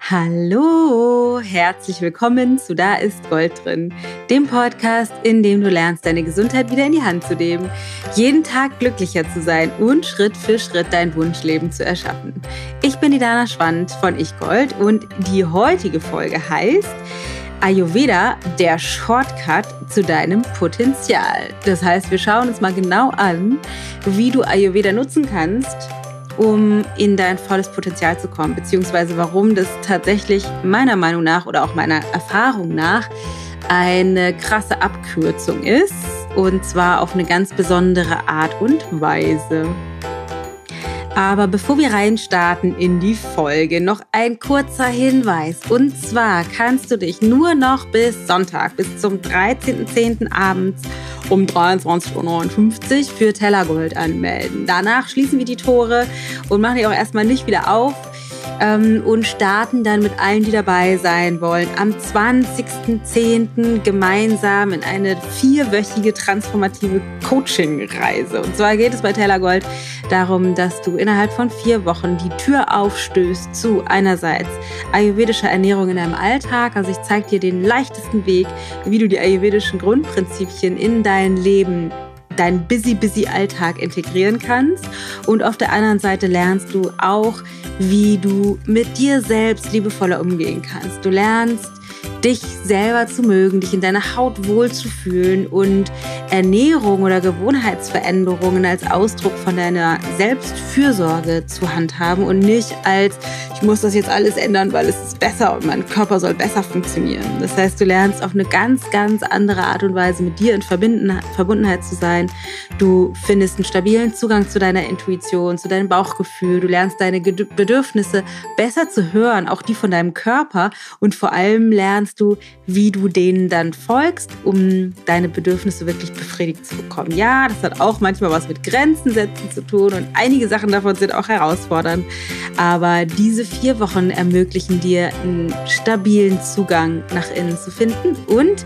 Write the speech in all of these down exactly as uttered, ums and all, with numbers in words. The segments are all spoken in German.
Hallo, herzlich willkommen zu Da ist Gold drin, dem Podcast, in dem du lernst, deine Gesundheit wieder in die Hand zu nehmen, jeden Tag glücklicher zu sein und Schritt für Schritt dein Wunschleben zu erschaffen. Ich bin die Dana Schwand von Ich Gold und die heutige Folge heißt Ayurveda, der Shortcut zu deinem Potenzial. Das heißt, wir schauen uns mal genau an, wie du Ayurveda nutzen kannst, um in dein volles Potenzial zu kommen, beziehungsweise warum das tatsächlich meiner Meinung nach oder auch meiner Erfahrung nach eine krasse Abkürzung ist, und zwar auf eine ganz besondere Art und Weise. Aber bevor wir reinstarten in die Folge, noch ein kurzer Hinweis. Und zwar kannst du dich nur noch bis Sonntag, bis zum dreizehnten zehnten abends um dreiundzwanzig Uhr neunundfünfzig für Tellergold anmelden. Danach schließen wir die Tore und machen die auch erstmal nicht wieder auf ähm, und starten dann mit allen, die dabei sein wollen, am zwanzigsten zehnten gemeinsam in eine vierwöchige transformative Coaching-Reise. Und zwar geht es bei Tellergold darum, dass du innerhalb von vier Wochen die Tür aufstößt zu einerseits ayurvedischer Ernährung in deinem Alltag. Also ich zeige dir den leichtesten Weg, wie du die ayurvedischen Grundprinzipien in dein Leben, deinen busy, busy Alltag integrieren kannst. Und auf der anderen Seite lernst du auch, wie du mit dir selbst liebevoller umgehen kannst. Du lernst, dich selber zu mögen, dich in deiner Haut wohlzufühlen und Ernährung oder Gewohnheitsveränderungen als Ausdruck von deiner Selbstfürsorge zu handhaben und nicht als, ich muss das jetzt alles ändern, weil es ist besser und mein Körper soll besser funktionieren. Das heißt, du lernst auf eine ganz, ganz andere Art und Weise mit dir in Verbundenheit zu sein. Du findest einen stabilen Zugang zu deiner Intuition, zu deinem Bauchgefühl. Du lernst deine Bedürfnisse besser zu hören, auch die von deinem Körper, und vor allem lernst du, wie du denen dann folgst, um deine Bedürfnisse wirklich befriedigt zu bekommen. Ja, das hat auch manchmal was mit Grenzen setzen zu tun und einige Sachen davon sind auch herausfordernd. Aber diese vier Wochen ermöglichen dir einen stabilen Zugang nach innen zu finden und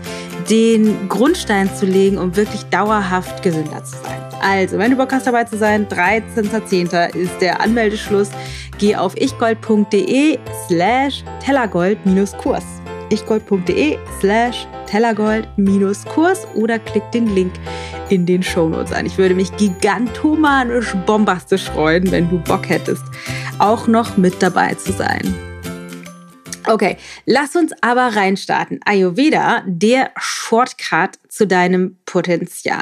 den Grundstein zu legen, um wirklich dauerhaft gesünder zu sein. Also, wenn du Bock hast, dabei zu sein, dreizehnten zehnten ist der Anmeldeschluss. Geh auf ichgold.de slash tellergold-kurs. ichgold.de slash tellergold-kurs oder klick den Link in den Shownotes an. Ich würde mich gigantomanisch bombastisch freuen, wenn du Bock hättest, auch noch mit dabei zu sein. Okay, lass uns aber reinstarten. Ayurveda, der Shortcut zu deinem Potenzial.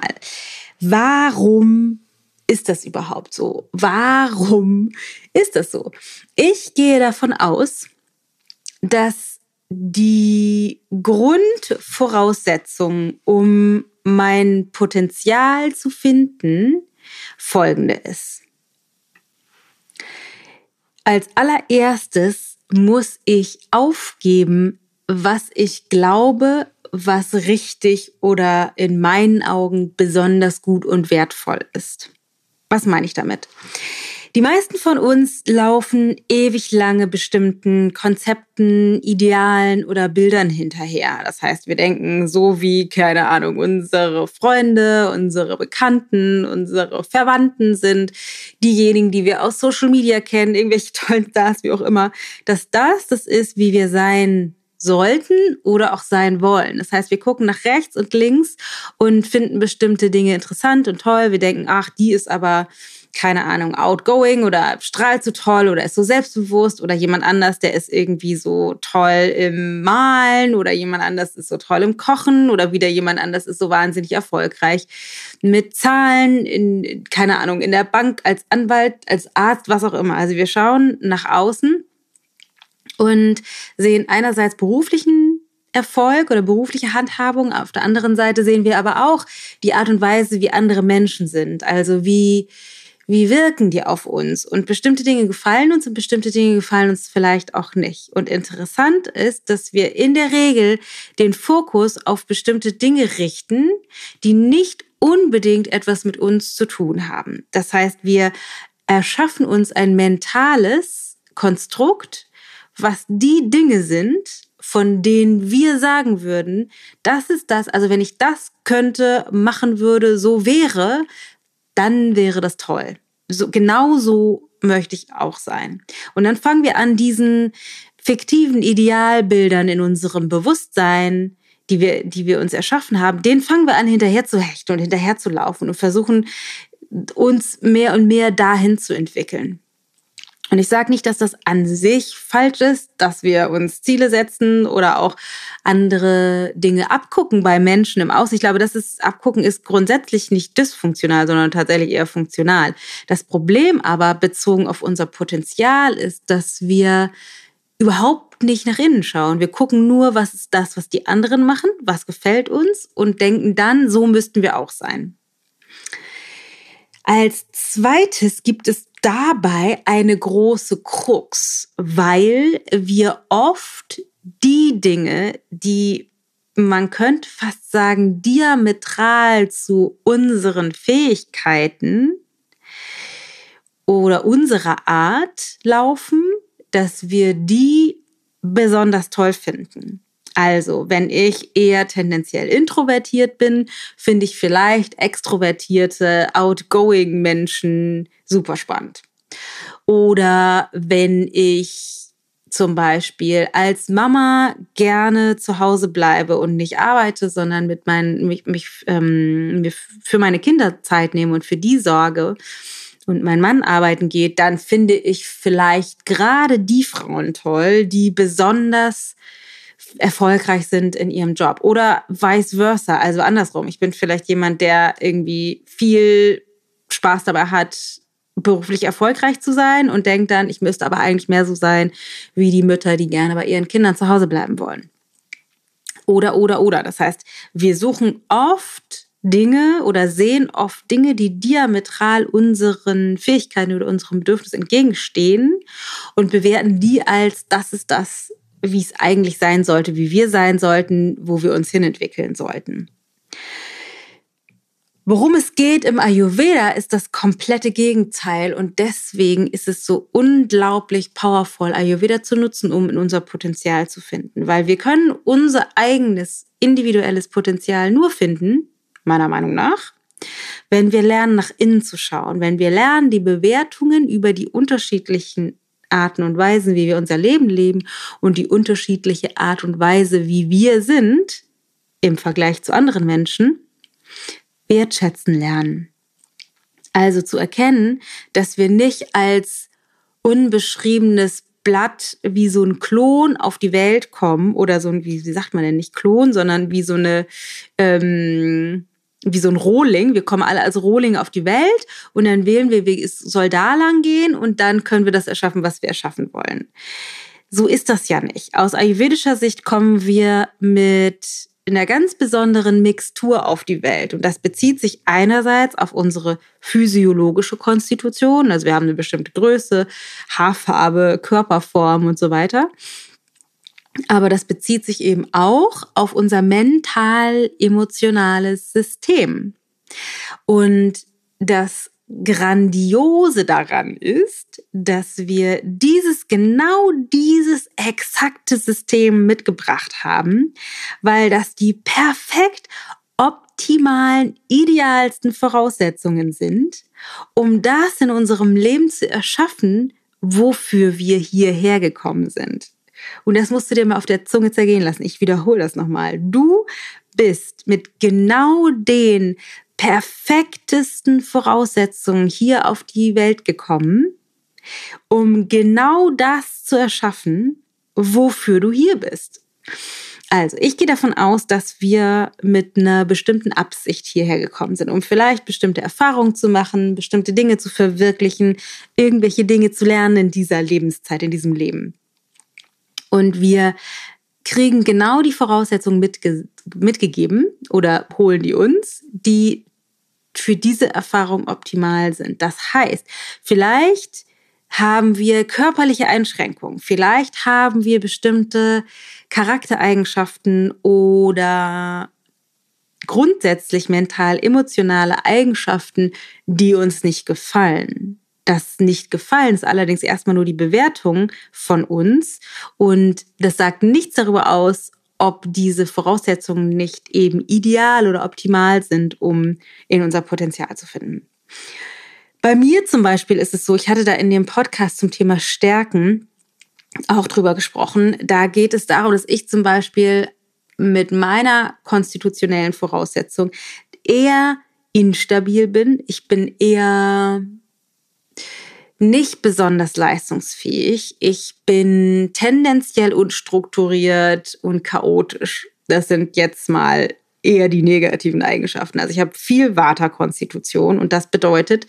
Warum ist das überhaupt so? Warum ist das so? Ich gehe davon aus, dass die Grundvoraussetzung, um mein Potenzial zu finden, folgende ist. Als allererstes muss ich aufgeben, was ich glaube, was richtig oder in meinen Augen besonders gut und wertvoll ist. Was meine ich damit? Die meisten von uns laufen ewig lange bestimmten Konzepten, Idealen oder Bildern hinterher. Das heißt, wir denken so wie, keine Ahnung, unsere Freunde, unsere Bekannten, unsere Verwandten sind, diejenigen, die wir aus Social Media kennen, irgendwelche tollen Stars, wie auch immer, dass das das ist, wie wir sein sollten oder auch sein wollen. Das heißt, wir gucken nach rechts und links und finden bestimmte Dinge interessant und toll. Wir denken, ach, die ist aber, keine Ahnung, outgoing oder strahlt so toll oder ist so selbstbewusst, oder jemand anders, der ist irgendwie so toll im Malen, oder jemand anders ist so toll im Kochen, oder wieder jemand anders ist so wahnsinnig erfolgreich mit Zahlen, in, keine Ahnung, in der Bank, als Anwalt, als Arzt, was auch immer. Also wir schauen nach außen und sehen einerseits beruflichen Erfolg oder berufliche Handhabung. Auf der anderen Seite sehen wir aber auch die Art und Weise, wie andere Menschen sind. Also wie, wie wirken die auf uns? Und bestimmte Dinge gefallen uns und bestimmte Dinge gefallen uns vielleicht auch nicht. Und interessant ist, dass wir in der Regel den Fokus auf bestimmte Dinge richten, die nicht unbedingt etwas mit uns zu tun haben. Das heißt, wir erschaffen uns ein mentales Konstrukt, was die Dinge sind, von denen wir sagen würden, das ist das, also wenn ich das könnte, machen würde, so wäre, dann wäre das toll. So, genau so möchte ich auch sein. Und dann fangen wir an, diesen fiktiven Idealbildern in unserem Bewusstsein, die wir, die wir uns erschaffen haben, denen fangen wir an, hinterher zu hechten und hinterher zu laufen und versuchen, uns mehr und mehr dahin zu entwickeln. Und ich sage nicht, dass das an sich falsch ist, dass wir uns Ziele setzen oder auch andere Dinge abgucken bei Menschen im Außen. Ich glaube, das ist, Abgucken ist grundsätzlich nicht dysfunktional, sondern tatsächlich eher funktional. Das Problem aber bezogen auf unser Potenzial ist, dass wir überhaupt nicht nach innen schauen. Wir gucken nur, was ist das, was die anderen machen, was gefällt uns und denken dann, so müssten wir auch sein. Als zweites gibt es dabei eine große Krux, weil wir oft die Dinge, die man könnte fast sagen, diametral zu unseren Fähigkeiten oder unserer Art laufen, dass wir die besonders toll finden. Also, wenn ich eher tendenziell introvertiert bin, finde ich vielleicht extrovertierte, outgoing Menschen super spannend. Oder wenn ich zum Beispiel als Mama gerne zu Hause bleibe und nicht arbeite, sondern mit meinen, mich, mich ähm, für meine Kinder Zeit nehme und für die sorge und mein Mann arbeiten geht, dann finde ich vielleicht gerade die Frauen toll, die besonders erfolgreich sind in ihrem Job oder vice versa, also andersrum. Ich bin vielleicht jemand, der irgendwie viel Spaß dabei hat, beruflich erfolgreich zu sein und denkt dann, ich müsste aber eigentlich mehr so sein wie die Mütter, die gerne bei ihren Kindern zu Hause bleiben wollen. Oder, oder, oder. Das heißt, wir suchen oft Dinge oder sehen oft Dinge, die diametral unseren Fähigkeiten oder unserem Bedürfnis entgegenstehen und bewerten die als, das ist das, wie es eigentlich sein sollte, wie wir sein sollten, wo wir uns hinentwickeln sollten. Worum es geht im Ayurveda, ist das komplette Gegenteil und deswegen ist es so unglaublich powerful, Ayurveda zu nutzen, um in unser Potenzial zu finden, weil wir können unser eigenes individuelles Potenzial nur finden, meiner Meinung nach, wenn wir lernen, nach innen zu schauen, wenn wir lernen, die Bewertungen über die unterschiedlichen Arten und Weisen, wie wir unser Leben leben und die unterschiedliche Art und Weise, wie wir sind im Vergleich zu anderen Menschen, wertschätzen lernen. Also zu erkennen, dass wir nicht als unbeschriebenes Blatt wie so ein Klon auf die Welt kommen oder so ein, wie, wie sagt man denn, nicht Klon, sondern wie so eine, ähm, wie so ein Rohling. Wir kommen alle als Rohling auf die Welt und dann wählen wir, wie es soll da lang gehen und dann können wir das erschaffen, was wir erschaffen wollen. So ist das ja nicht. Aus ayurvedischer Sicht kommen wir mit in einer ganz besonderen Mixtur auf die Welt. Und das bezieht sich einerseits auf unsere physiologische Konstitution. Also wir haben eine bestimmte Größe, Haarfarbe, Körperform und so weiter. Aber das bezieht sich eben auch auf unser mental-emotionales System. Und das Grandiose daran ist, dass wir dieses, genau dieses exakte System mitgebracht haben, weil das die perfekt optimalen, idealsten Voraussetzungen sind, um das in unserem Leben zu erschaffen, wofür wir hierher gekommen sind. Und das musst du dir mal auf der Zunge zergehen lassen. Ich wiederhole das nochmal. Du bist mit genau den perfektesten Voraussetzungen hier auf die Welt gekommen, um genau das zu erschaffen, wofür du hier bist. Also, ich gehe davon aus, dass wir mit einer bestimmten Absicht hierher gekommen sind, um vielleicht bestimmte Erfahrungen zu machen, bestimmte Dinge zu verwirklichen, irgendwelche Dinge zu lernen in dieser Lebenszeit, in diesem Leben. Und wir kriegen genau die Voraussetzungen mitge- mitgegeben oder holen die uns, die für diese Erfahrung optimal sind. Das heißt, vielleicht haben wir körperliche Einschränkungen, vielleicht haben wir bestimmte Charaktereigenschaften oder grundsätzlich mental-emotionale Eigenschaften, die uns nicht gefallen. Das Nicht-Gefallen ist allerdings erstmal nur die Bewertung von uns und das sagt nichts darüber aus, ob diese Voraussetzungen nicht eben ideal oder optimal sind, um in unser Potenzial zu finden. Bei mir zum Beispiel ist es so, ich hatte da in dem Podcast zum Thema Stärken auch drüber gesprochen. Da geht es darum, dass ich zum Beispiel mit meiner konstitutionellen Voraussetzung eher instabil bin. Ich bin eher nicht besonders leistungsfähig. Ich bin tendenziell unstrukturiert und chaotisch. Das sind jetzt mal eher die negativen Eigenschaften. Also ich habe viel Vata-Konstitution und das bedeutet,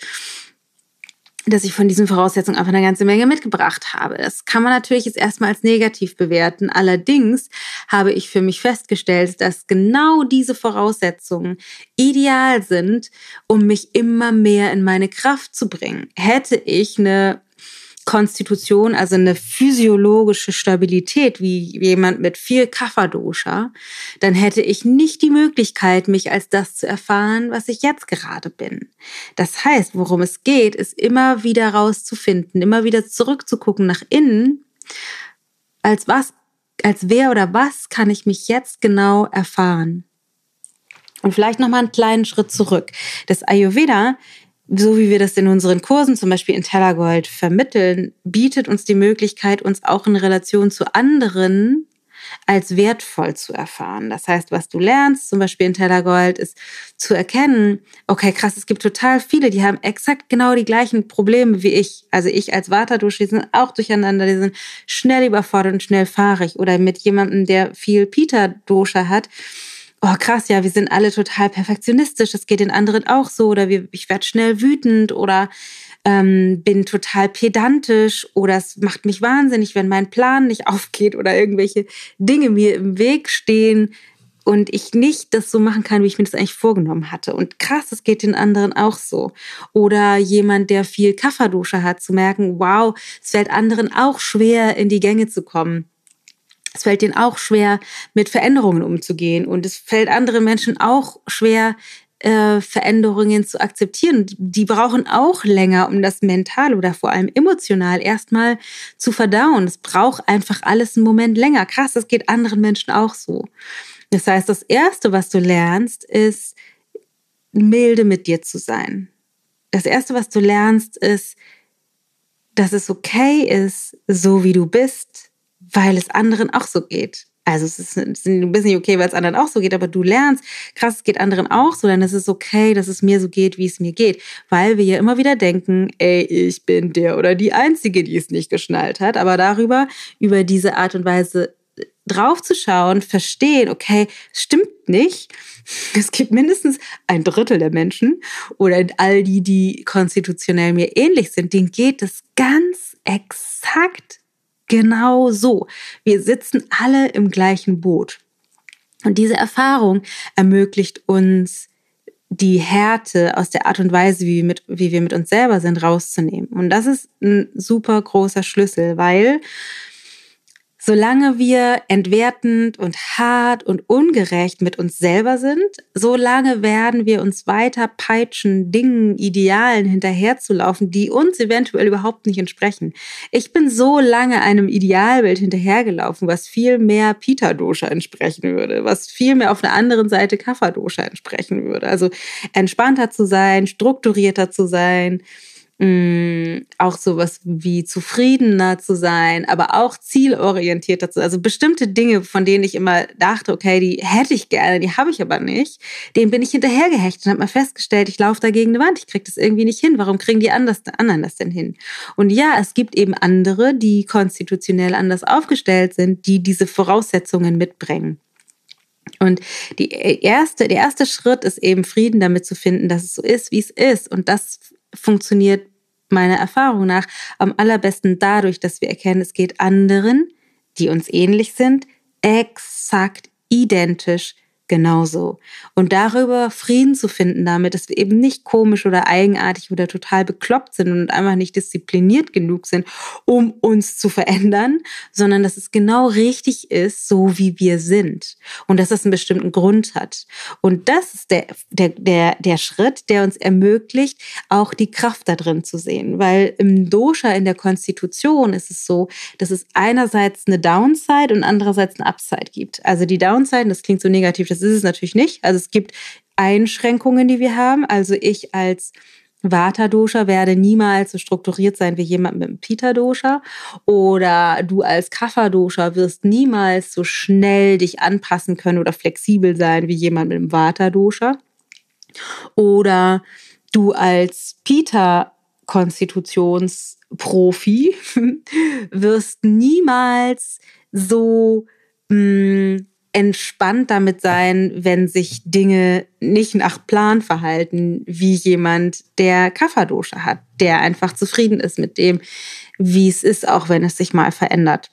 dass ich von diesen Voraussetzungen einfach eine ganze Menge mitgebracht habe. Das kann man natürlich jetzt erstmal als negativ bewerten. Allerdings habe ich für mich festgestellt, dass genau diese Voraussetzungen ideal sind, um mich immer mehr in meine Kraft zu bringen. Hätte ich eine Konstitution, also eine physiologische Stabilität, wie jemand mit viel Kapha-Dosha, dann hätte ich nicht die Möglichkeit, mich als das zu erfahren, was ich jetzt gerade bin. Das heißt, worum es geht, ist immer wieder rauszufinden, immer wieder zurückzugucken nach innen, als was, als wer oder was kann ich mich jetzt genau erfahren. Und vielleicht nochmal einen kleinen Schritt zurück. Das Ayurveda, so wie wir das in unseren Kursen, zum Beispiel in Tellergold, vermitteln, bietet uns die Möglichkeit, uns auch in Relation zu anderen als wertvoll zu erfahren. Das heißt, was du lernst, zum Beispiel in Tellergold, ist zu erkennen, okay, krass, es gibt total viele, die haben exakt genau die gleichen Probleme wie ich. Also ich als Vata-Dosha, die sind auch durcheinander, die sind schnell überfordert und schnell fahrig. Oder mit jemandem, der viel Pitta-Dosha hat, oh krass, ja, wir sind alle total perfektionistisch, das geht den anderen auch so, oder wir, ich werde schnell wütend oder ähm, bin total pedantisch oder es macht mich wahnsinnig, wenn mein Plan nicht aufgeht oder irgendwelche Dinge mir im Weg stehen und ich nicht das so machen kann, wie ich mir das eigentlich vorgenommen hatte. Und krass, das geht den anderen auch so. Oder jemand, der viel Kapha-Dosha hat, zu merken, wow, es fällt anderen auch schwer, in die Gänge zu kommen. Es fällt denen auch schwer, mit Veränderungen umzugehen. Und es fällt anderen Menschen auch schwer, äh, Veränderungen zu akzeptieren. Die brauchen auch länger, um das mental oder vor allem emotional erstmal zu verdauen. Es braucht einfach alles einen Moment länger. Krass, das geht anderen Menschen auch so. Das heißt, das Erste, was du lernst, ist, milde mit dir zu sein. Das Erste, was du lernst, ist, dass es okay ist, so wie du bist, weil es anderen auch so geht. Also es ist, es ist ein bisschen nicht okay, weil es anderen auch so geht, aber du lernst, krass, es geht anderen auch so, dann ist es okay, dass es mir so geht, wie es mir geht. Weil wir ja immer wieder denken, ey, ich bin der oder die Einzige, die es nicht geschnallt hat. Aber darüber, über diese Art und Weise draufzuschauen, verstehen, okay, es stimmt nicht. Es gibt mindestens ein Drittel der Menschen oder all die, die konstitutionell mir ähnlich sind, denen geht es ganz exakt genau so. Wir sitzen alle im gleichen Boot. Und diese Erfahrung ermöglicht uns, die Härte aus der Art und Weise, wie wir mit, wie wir mit uns selber sind, rauszunehmen. Und das ist ein super großer Schlüssel, weil solange wir entwertend und hart und ungerecht mit uns selber sind, solange werden wir uns weiter peitschen, Dingen, Idealen hinterherzulaufen, die uns eventuell überhaupt nicht entsprechen. Ich bin so lange einem Idealbild hinterhergelaufen, was viel mehr Pitta-Dosha entsprechen würde, was viel mehr auf der anderen Seite Kapha-Dosha entsprechen würde. Also entspannter zu sein, strukturierter zu sein, auch sowas wie zufriedener zu sein, aber auch zielorientierter zu sein. Also bestimmte Dinge, von denen ich immer dachte, okay, die hätte ich gerne, die habe ich aber nicht, denen bin ich hinterhergehechtet und habe mal festgestellt, ich laufe da gegen eine Wand, ich kriege das irgendwie nicht hin. Warum kriegen die anders, anderen das denn hin? Und ja, es gibt eben andere, die konstitutionell anders aufgestellt sind, die diese Voraussetzungen mitbringen. Und die erste, der erste Schritt ist eben, Frieden damit zu finden, dass es so ist, wie es ist. Und das funktioniert meiner Erfahrung nach am allerbesten dadurch, dass wir erkennen, es geht anderen, die uns ähnlich sind, exakt identisch genauso. Und darüber Frieden zu finden damit, dass wir eben nicht komisch oder eigenartig oder total bekloppt sind und einfach nicht diszipliniert genug sind, um uns zu verändern, sondern dass es genau richtig ist, so wie wir sind. Und dass das einen bestimmten Grund hat. Und das ist der, der, der, der Schritt, der uns ermöglicht, auch die Kraft da drin zu sehen. Weil im Dosha, in der Konstitution, ist es so, dass es einerseits eine Downside und andererseits eine Upside gibt. Also die Downside, das klingt so negativ, das ist es natürlich nicht. Also es gibt Einschränkungen, die wir haben. Also ich als Vata-Dosha werde niemals so strukturiert sein wie jemand mit einem Pitta-Dosha. Oder du als Kapha-Dosha wirst niemals so schnell dich anpassen können oder flexibel sein wie jemand mit einem Vata-Dosha. Oder du als Pitta-Konstitutionsprofi wirst niemals so mh, entspannt damit sein, wenn sich Dinge nicht nach Plan verhalten, wie jemand, der Kapha-Dosha hat, der einfach zufrieden ist mit dem, wie es ist, auch wenn es sich mal verändert.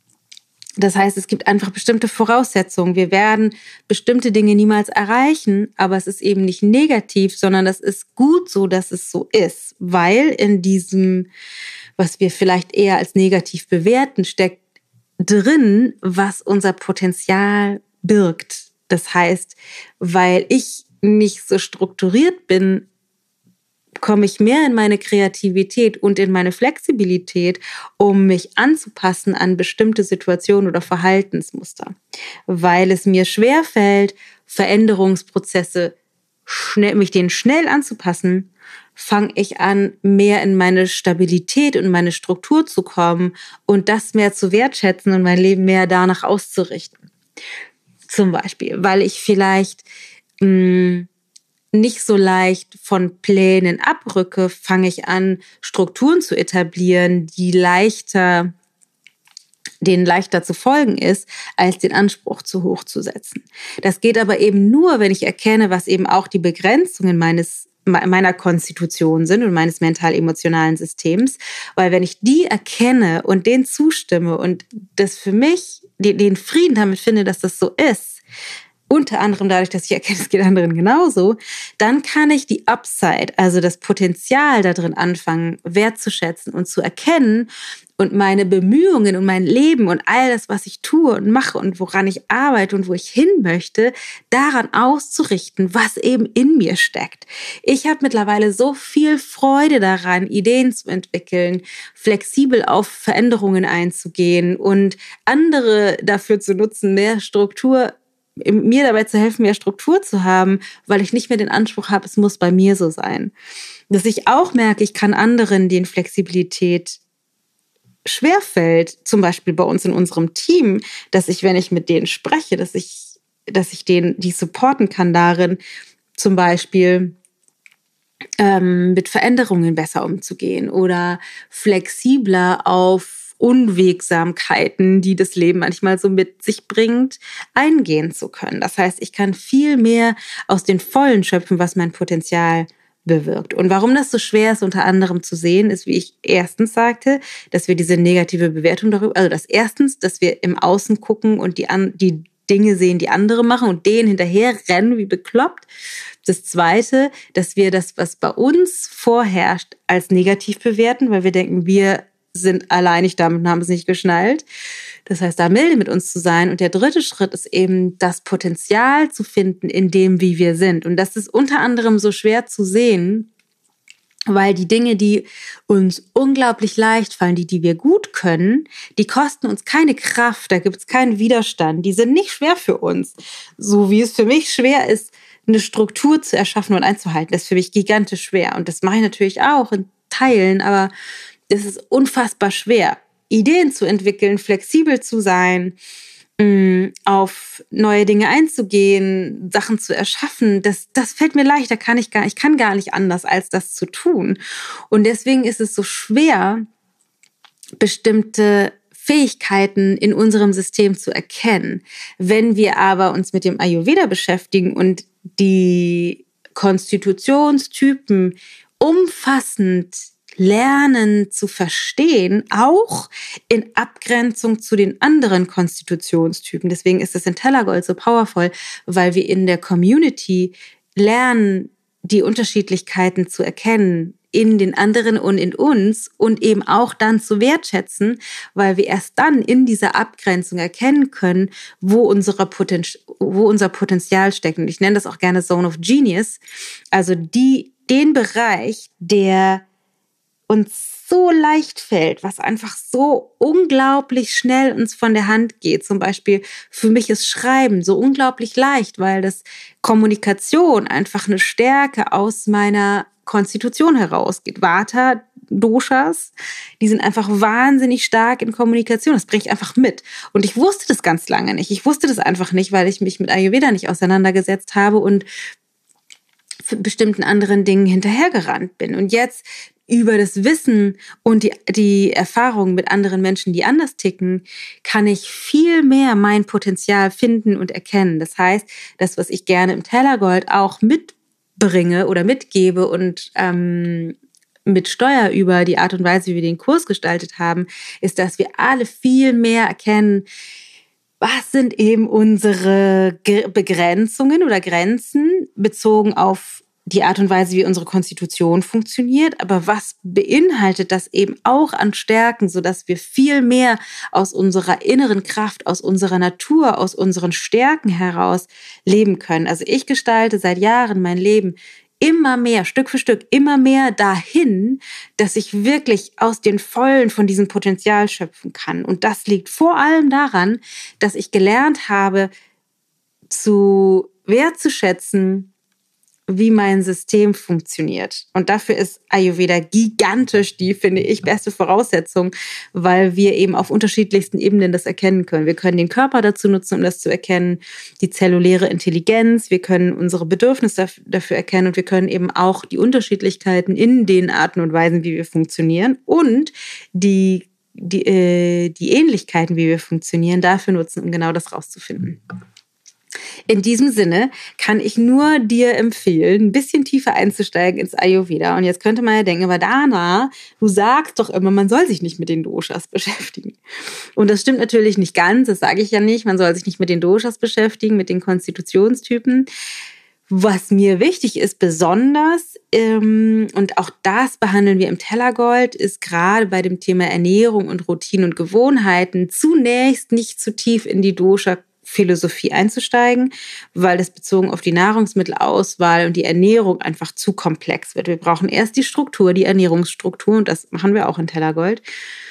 Das heißt, es gibt einfach bestimmte Voraussetzungen. Wir werden bestimmte Dinge niemals erreichen, aber es ist eben nicht negativ, sondern das ist gut so, dass es so ist, weil in diesem, was wir vielleicht eher als negativ bewerten, steckt drin, was unser Potenzial birgt. Das heißt, weil ich nicht so strukturiert bin, komme ich mehr in meine Kreativität und in meine Flexibilität, um mich anzupassen an bestimmte Situationen oder Verhaltensmuster. Weil es mir schwerfällt, Veränderungsprozesse, schnell, mich denen schnell anzupassen, fange ich an, mehr in meine Stabilität und meine Struktur zu kommen und das mehr zu wertschätzen und mein Leben mehr danach auszurichten. Zum Beispiel, weil ich vielleicht mh, nicht so leicht von Plänen abrücke, fange ich an, Strukturen zu etablieren, die leichter, denen leichter zu folgen ist, als den Anspruch zu hoch zu setzen. Das geht aber eben nur, wenn ich erkenne, was eben auch die Begrenzungen meines meiner Konstitution sind und meines mental-emotionalen Systems, weil wenn ich die erkenne und denen zustimme und das für mich, den Frieden damit finde, dass das so ist, unter anderem dadurch, dass ich erkenne, es geht anderen genauso, dann kann ich die Upside, also das Potenzial da drin anfangen, wertzuschätzen und zu erkennen und meine Bemühungen und mein Leben und all das, was ich tue und mache und woran ich arbeite und wo ich hin möchte, daran auszurichten, was eben in mir steckt. Ich habe mittlerweile so viel Freude daran, Ideen zu entwickeln, flexibel auf Veränderungen einzugehen und andere dafür zu nutzen, mehr Struktur mir dabei zu helfen, mehr Struktur zu haben, weil ich nicht mehr den Anspruch habe, es muss bei mir so sein. Dass ich auch merke, ich kann anderen, denen Flexibilität schwerfällt, zum Beispiel bei uns in unserem Team, dass ich, wenn ich mit denen spreche, dass ich, dass ich denen die supporten kann darin, zum Beispiel ähm, mit Veränderungen besser umzugehen oder flexibler auf Unwegsamkeiten, die das Leben manchmal so mit sich bringt, eingehen zu können. Das heißt, ich kann viel mehr aus den Vollen schöpfen, was mein Potenzial bewirkt. Und warum das so schwer ist, unter anderem zu sehen, ist, wie ich erstens sagte, dass wir diese negative Bewertung darüber, also das erstens, dass wir im Außen gucken und die, an, die Dinge sehen, die andere machen und denen hinterher rennen wie bekloppt. Das Zweite, dass wir das, was bei uns vorherrscht, als negativ bewerten, weil wir denken, wir sind alleinig damit und haben es nicht geschnallt. Das heißt, da milde mit uns zu sein. Und der dritte Schritt ist eben, das Potenzial zu finden in dem, wie wir sind. Und das ist unter anderem so schwer zu sehen, weil die Dinge, die uns unglaublich leicht fallen, die, die wir gut können, die kosten uns keine Kraft, da gibt es keinen Widerstand. Die sind nicht schwer für uns. So wie es für mich schwer ist, eine Struktur zu erschaffen und einzuhalten. Das ist für mich gigantisch schwer. Und das mache ich natürlich auch in Teilen, aber es ist unfassbar schwer, Ideen zu entwickeln, flexibel zu sein, auf neue Dinge einzugehen, Sachen zu erschaffen. Das, das fällt mir leicht, da kann ich gar, ich kann gar nicht anders, als das zu tun. Und deswegen ist es so schwer, bestimmte Fähigkeiten in unserem System zu erkennen. Wenn wir aber uns mit dem Ayurveda beschäftigen und die Konstitutionstypen umfassend lernen zu verstehen, auch in Abgrenzung zu den anderen Konstitutionstypen. Deswegen ist das in Tellergold so powerful, weil wir in der Community lernen, die Unterschiedlichkeiten zu erkennen in den anderen und in uns und eben auch dann zu wertschätzen, weil wir erst dann in dieser Abgrenzung erkennen können, wo, unsere Poten- wo unser Potenzial steckt. Und ich nenne das auch gerne Zone of Genius, also die, den Bereich, der uns so leicht fällt, was einfach so unglaublich schnell uns von der Hand geht. Zum Beispiel für mich ist Schreiben so unglaublich leicht, weil das Kommunikation einfach eine Stärke aus meiner Konstitution herausgeht. Vata, Doshas, die sind einfach wahnsinnig stark in Kommunikation. Das bringe ich einfach mit. Und ich wusste das ganz lange nicht. Ich wusste das einfach nicht, weil ich mich mit Ayurveda nicht auseinandergesetzt habe und für bestimmten anderen Dingen hinterhergerannt bin. Und jetzt über das Wissen und die, die Erfahrung mit anderen Menschen, die anders ticken, kann ich viel mehr mein Potenzial finden und erkennen. Das heißt, das, was ich gerne im Tellergold auch mitbringe oder mitgebe und ähm, mit Steuer über die Art und Weise, wie wir den Kurs gestaltet haben, ist, dass wir alle viel mehr erkennen, was sind eben unsere Begrenzungen oder Grenzen bezogen auf die Art und Weise, wie unsere Konstitution funktioniert, aber was beinhaltet das eben auch an Stärken, sodass wir viel mehr aus unserer inneren Kraft, aus unserer Natur, aus unseren Stärken heraus leben können. Also ich gestalte seit Jahren mein Leben immer mehr, Stück für Stück, immer mehr dahin, dass ich wirklich aus den Vollen von diesem Potenzial schöpfen kann. Und das liegt vor allem daran, dass ich gelernt habe, zu wertzuschätzen, wie mein System funktioniert. Und dafür ist Ayurveda gigantisch die, finde ich, beste Voraussetzung, weil wir eben auf unterschiedlichsten Ebenen das erkennen können. Wir können den Körper dazu nutzen, um das zu erkennen, die zelluläre Intelligenz, wir können unsere Bedürfnisse dafür erkennen und wir können eben auch die Unterschiedlichkeiten in den Arten und Weisen, wie wir funktionieren und die, die, äh, die Ähnlichkeiten, wie wir funktionieren, dafür nutzen, um genau das rauszufinden. In diesem Sinne kann ich nur dir empfehlen, ein bisschen tiefer einzusteigen ins Ayurveda. Und jetzt könnte man ja denken, aber Dana, du sagst doch immer, man soll sich nicht mit den Doshas beschäftigen. Und das stimmt natürlich nicht ganz, das sage ich ja nicht. Man soll sich nicht mit den Doshas beschäftigen, mit den Konstitutionstypen. Was mir wichtig ist, besonders, ähm, und auch das behandeln wir im Tellergold, ist gerade bei dem Thema Ernährung und Routinen und Gewohnheiten zunächst nicht zu tief in die Dosha Philosophie einzusteigen, weil das bezogen auf die Nahrungsmittelauswahl und die Ernährung einfach zu komplex wird. Wir brauchen erst die Struktur, die Ernährungsstruktur, und das machen wir auch in Tellergold,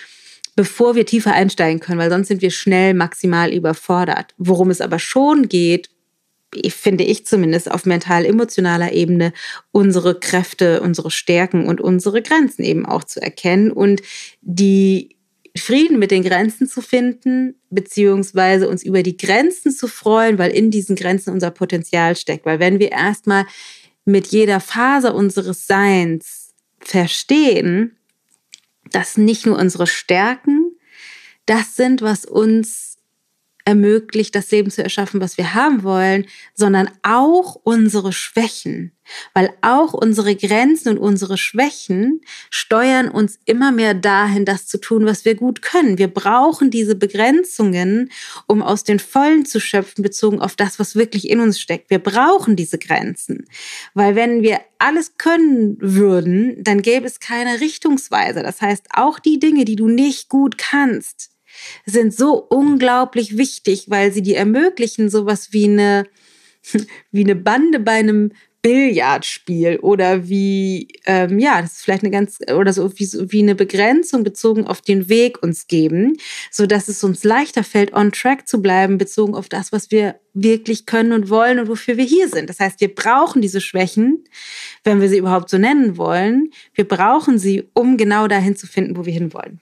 bevor wir tiefer einsteigen können, weil sonst sind wir schnell maximal überfordert. Worum es aber schon geht, finde ich zumindest auf mental-emotionaler Ebene, unsere Kräfte, unsere Stärken und unsere Grenzen eben auch zu erkennen und die Frieden mit den Grenzen zu finden, beziehungsweise uns über die Grenzen zu freuen, weil in diesen Grenzen unser Potenzial steckt. Weil wenn wir erstmal mit jeder Faser unseres Seins verstehen, dass nicht nur unsere Stärken das sind, was uns ermöglicht, das Leben zu erschaffen, was wir haben wollen, sondern auch unsere Schwächen. Weil auch unsere Grenzen und unsere Schwächen steuern uns immer mehr dahin, das zu tun, was wir gut können. Wir brauchen diese Begrenzungen, um aus den Vollen zu schöpfen, bezogen auf das, was wirklich in uns steckt. Wir brauchen diese Grenzen. Weil wenn wir alles können würden, dann gäbe es keine Richtungsweise. Das heißt, auch die Dinge, die du nicht gut kannst, sind so unglaublich wichtig, weil sie dir ermöglichen, sowas wie eine, wie eine Bande bei einem Billardspiel oder wie, ähm, ja, das ist vielleicht eine ganz, oder so wie, wie eine Begrenzung bezogen auf den Weg uns geben, so dass es uns leichter fällt, on track zu bleiben, bezogen auf das, was wir wirklich können und wollen und wofür wir hier sind. Das heißt, wir brauchen diese Schwächen, wenn wir sie überhaupt so nennen wollen. Wir brauchen sie, um genau dahin zu finden, wo wir hinwollen.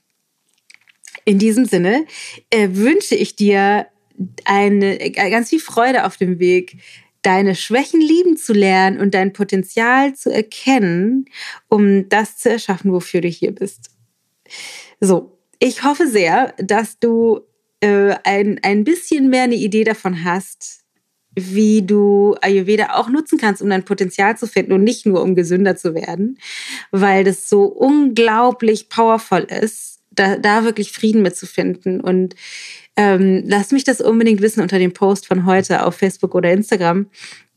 In diesem Sinne äh, wünsche ich dir eine ganz viel Freude auf dem Weg, deine Schwächen lieben zu lernen und dein Potenzial zu erkennen, um das zu erschaffen, wofür du hier bist. So, ich hoffe sehr, dass du äh, ein, ein bisschen mehr eine Idee davon hast, wie du Ayurveda auch nutzen kannst, um dein Potenzial zu finden und nicht nur, um gesünder zu werden, weil das so unglaublich powerful ist, Da, da wirklich Frieden mitzufinden. Und ähm, lass mich das unbedingt wissen unter dem Post von heute auf Facebook oder Instagram,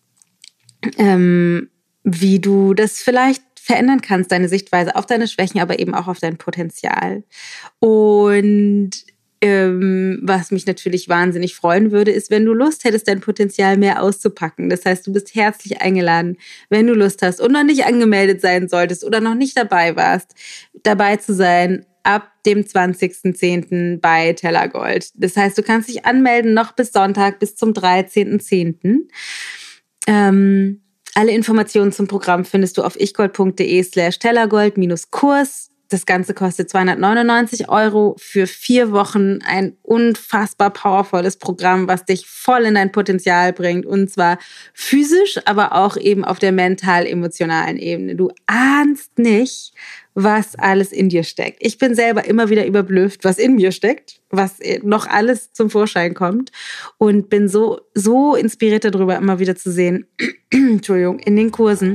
ähm, wie du das vielleicht verändern kannst, deine Sichtweise auf deine Schwächen, aber eben auch auf dein Potenzial. Und ähm, was mich natürlich wahnsinnig freuen würde, ist, wenn du Lust hättest, dein Potenzial mehr auszupacken. Das heißt, du bist herzlich eingeladen, wenn du Lust hast und noch nicht angemeldet sein solltest oder noch nicht dabei warst, dabei zu sein, ab dem zwanzigsten zehnten bei Tellergold. Das heißt, du kannst dich anmelden noch bis Sonntag, bis zum dreizehnten zehnten Ähm, Alle Informationen zum Programm findest du auf ichgold.de slash tellergold minus Kurs. Das Ganze kostet zweihundertneunundneunzig Euro für vier Wochen. Ein unfassbar powervolles Programm, was dich voll in dein Potenzial bringt. Und zwar physisch, aber auch eben auf der mental-emotionalen Ebene. Du ahnst nicht, was alles in dir steckt. Ich bin selber immer wieder überblüfft, was in mir steckt, was noch alles zum Vorschein kommt. Und bin so, so inspiriert darüber, immer wieder zu sehen, Entschuldigung, in den Kursen,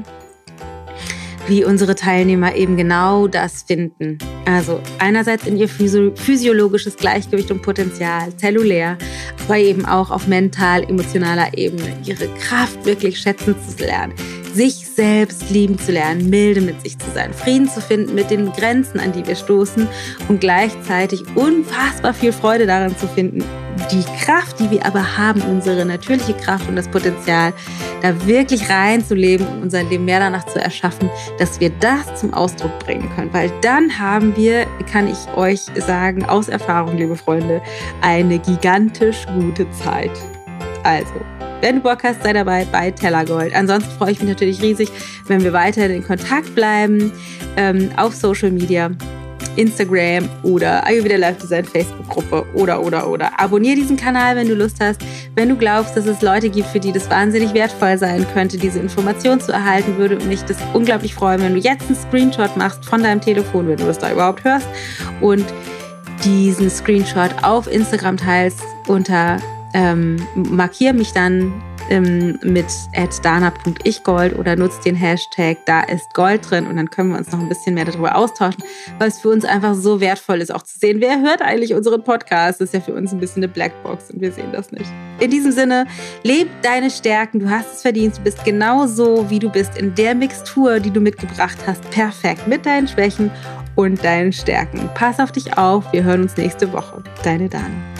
wie unsere Teilnehmer eben genau das finden. Also einerseits in ihr physiologisches Gleichgewicht und Potenzial, zellulär, aber eben auch auf mental-emotionaler Ebene, ihre Kraft wirklich schätzen zu lernen, sich selbst lieben zu lernen, milde mit sich zu sein, Frieden zu finden mit den Grenzen, an die wir stoßen und gleichzeitig unfassbar viel Freude daran zu finden, die Kraft, die wir aber haben, unsere natürliche Kraft und das Potenzial, da wirklich reinzuleben und unser Leben mehr danach zu erschaffen, dass wir das zum Ausdruck bringen können. Weil dann haben wir, kann ich euch sagen, aus Erfahrung, liebe Freunde, eine gigantisch gute Zeit. Also, wenn du Bock hast, sei dabei bei Tellergold. Ansonsten freue ich mich natürlich riesig, wenn wir weiterhin in Kontakt bleiben, ähm, auf Social Media, Instagram oder Ayurveda Life Design Facebook-Gruppe oder, oder, oder. Abonnier diesen Kanal, wenn du Lust hast. Wenn du glaubst, dass es Leute gibt, für die das wahnsinnig wertvoll sein könnte, diese Information zu erhalten, würde mich das unglaublich freuen, wenn du jetzt einen Screenshot machst von deinem Telefon, wenn du das da überhaupt hörst, und diesen Screenshot auf Instagram teilst unter ähm, markier mich dann ähm, mit at dana punkt ichgold oder nutzt den Hashtag da ist Gold drin, und dann können wir uns noch ein bisschen mehr darüber austauschen, weil es für uns einfach so wertvoll ist, auch zu sehen, wer hört eigentlich unseren Podcast. Das ist ja für uns ein bisschen eine Blackbox und wir sehen das nicht. In diesem Sinne, leb deine Stärken, du hast es verdient, du bist genau so, wie du bist, in der Mixtur, die du mitgebracht hast, perfekt, mit deinen Schwächen und deinen Stärken. Pass auf dich auf, wir hören uns nächste Woche. Deine Dana.